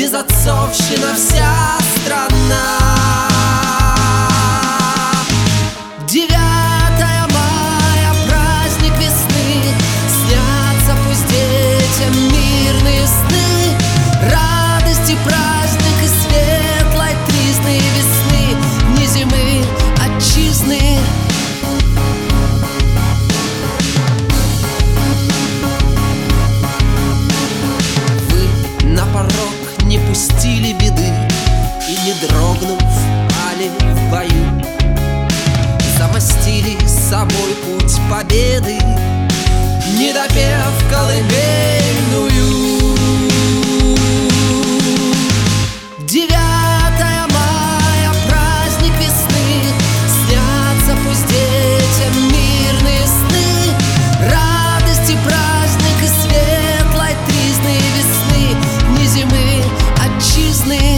безотцовщина вся страна. 9 мая, праздник весны, снятся пусть детям мирные сны, радости праздник и светлой тризны весны, не зимы, отчизны. Вы на порог не пустили беды и, не дрогнув, пали в бою, замостили с собой путь победы, не допев колыбельную. 9 мая, праздник весны, снятся пусть детям мирные сны, радости праздник и светлой тризны весны, не зимы, отчизны.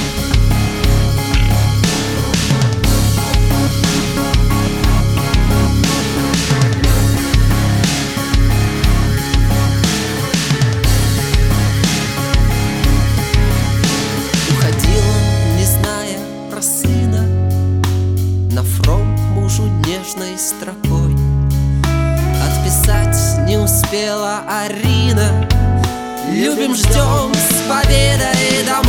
Нежной строкой отписать не успела Арина. Любим, ждем с победой домой.